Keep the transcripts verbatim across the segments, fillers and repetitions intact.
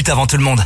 avant tout le monde.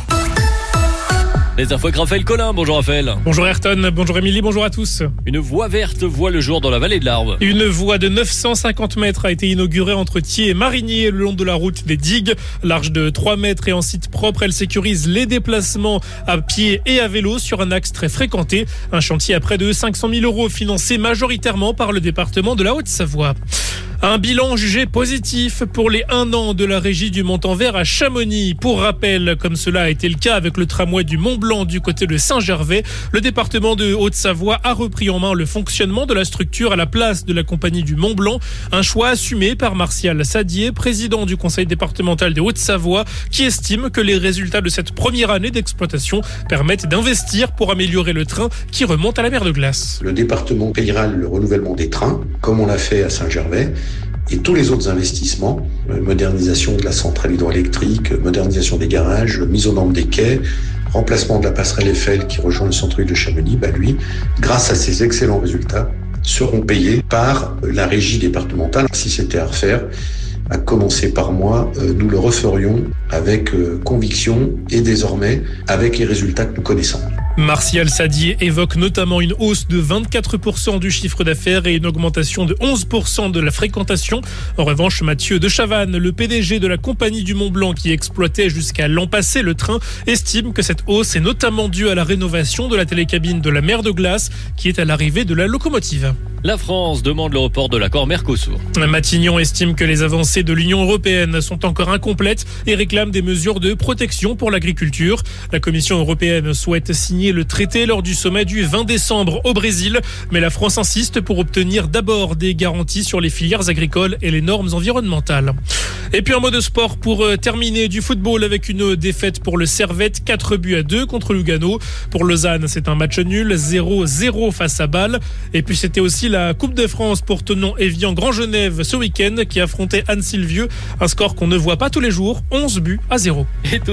Les infos avec Raphaël Collin. Bonjour Raphaël. Bonjour Ayrton, bonjour Émilie, bonjour à tous. Une voie verte voit le jour dans la vallée de l'Arve. Une voie de neuf cent cinquante mètres a été inaugurée entre Thiers et Marigny le long de la route des digues. Large de trois mètres et en site propre, elle sécurise les déplacements à pied et à vélo sur un axe très fréquenté. Un chantier à près de cinq cent mille euros financé majoritairement par le département de la Haute-Savoie. Un bilan jugé positif pour les un an de la régie du Montanvert à Chamonix. Pour rappel, comme cela a été le cas avec le tramway du Mont-Blanc du côté de Saint-Gervais, le département de Haute-Savoie a repris en main le fonctionnement de la structure à la place de la compagnie du Mont-Blanc. Un choix assumé par Martial Sadier, président du conseil départemental de Haute-Savoie, qui estime que les résultats de cette première année d'exploitation permettent d'investir pour améliorer le train qui remonte à la mer de glace. Le département payera le renouvellement des trains, comme on l'a fait à Saint-Gervais. Et tous les autres investissements, modernisation de la centrale hydroélectrique, modernisation des garages, mise aux normes des quais, remplacement de la passerelle Eiffel qui rejoint le centre-ville de Chamonix, bah lui, grâce à ces excellents résultats, seront payés par la régie départementale. Si c'était à refaire, à commencer par moi, nous le referions avec conviction et désormais avec les résultats que nous connaissons. Martial Sadier évoque notamment une hausse de vingt-quatre pour cent du chiffre d'affaires et une augmentation de onze pour cent de la fréquentation. En revanche, Mathieu de Chavannes, le P D G de la compagnie du Mont-Blanc qui exploitait jusqu'à l'an passé le train, estime que cette hausse est notamment due à la rénovation de la télécabine de la mer de glace qui est à l'arrivée de la locomotive. La France demande le report de l'accord Mercosur. Matignon estime que les avancées de l'Union européenne sont encore incomplètes et réclame des mesures de protection pour l'agriculture. La Commission européenne souhaite signer le traité lors du sommet du vingt décembre au Brésil, mais la France insiste pour obtenir d'abord des garanties sur les filières agricoles et les normes environnementales. Et puis un mot de sport pour terminer, du football avec une défaite pour le Servette, quatre buts à deux contre Lugano. Pour Lausanne, c'est un match nul, zéro zéro face à Bâle. Et puis c'était aussi la Coupe de France pour Thonon-Evian Grand Genève ce week-end qui affrontait Anne-Sylvieux. Un score qu'on ne voit pas tous les jours, onze buts à zéro. Et